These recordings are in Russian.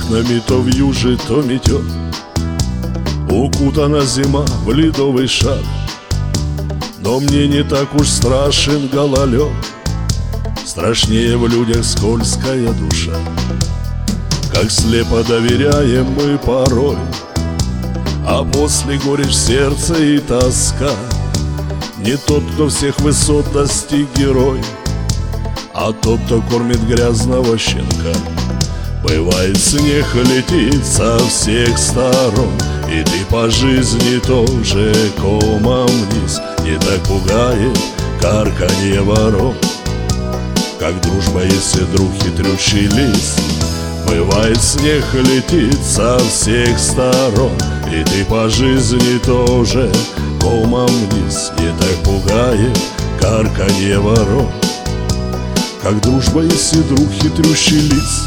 окнами то вьюжит, то метет. Укутана зима в ледовый шар, но мне не так уж страшен гололед. Страшнее в людях скользкая душа. Как слепо доверяем мы порой, а после горечь сердца и тоска. Не тот, кто всех высот достиг герой, а тот, кто кормит грязного щенка. Бывает, снег летит со всех сторон, и ты по жизни тоже комом вниз. Не так пугает карканье ворон, как дружба, если друг хитрющий лис. Бывает, снег летит со всех сторон, и ты по жизни тоже комом вниз. Не так пугает карканье ворон, как дружба, если друг хитрющий лис.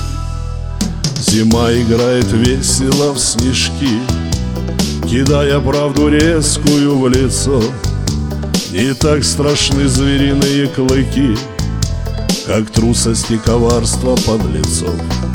Зима играет весело в снежки, кидая правду резкую в лицо. Не так страшны звериные клыки, как трусость и коварство подлецов.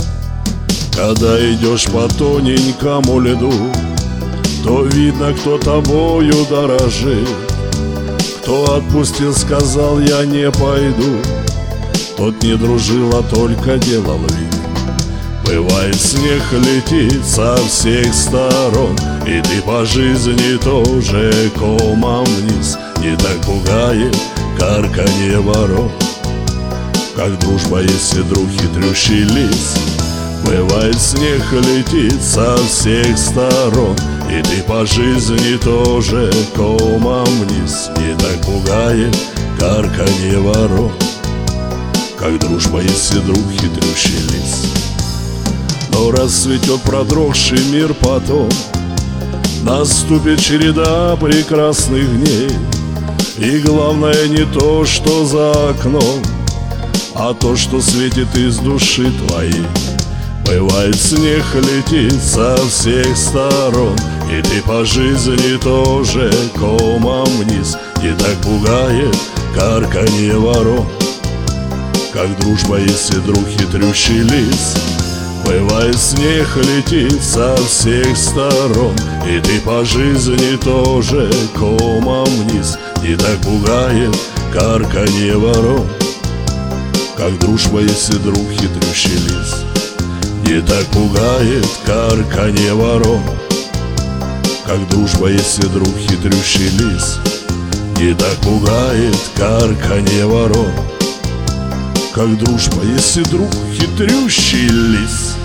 Когда идешь по тоненькому льду, то видно, кто тобою дорожит. Кто отпустил, сказал, я не пойду, тот не дружил, а только делал вид. Бывает, снег летит со всех сторон, и ты по жизни тоже комом вниз. Не так пугает карканье ворон, как дружба, если друг хитрющий лис. Бывает, снег летит со всех сторон, и ты по жизни тоже комом вниз. Не так пугает карканье ворон, как дружба, если друг хитрющий лис. Но расцветет продрогший мир потом, наступит череда прекрасных дней. И главное не то, что за окном, а то, что светит из души твоей. Бывает, снег летит со всех сторон, и ты по жизни тоже комом вниз. Не так пугает карканье ворон, как дружба, если друг хитрющий лис. Бывает, снег летит со всех сторон, и ты по жизни тоже комом вниз. Не так пугает карканье ворон, как дружба, если друг хитрющий лис. Не так пугает карканье ворон, как дружба, если друг хитрющий лис. Не так пугает карканье ворон, как дружба, если друг хитрющий лис.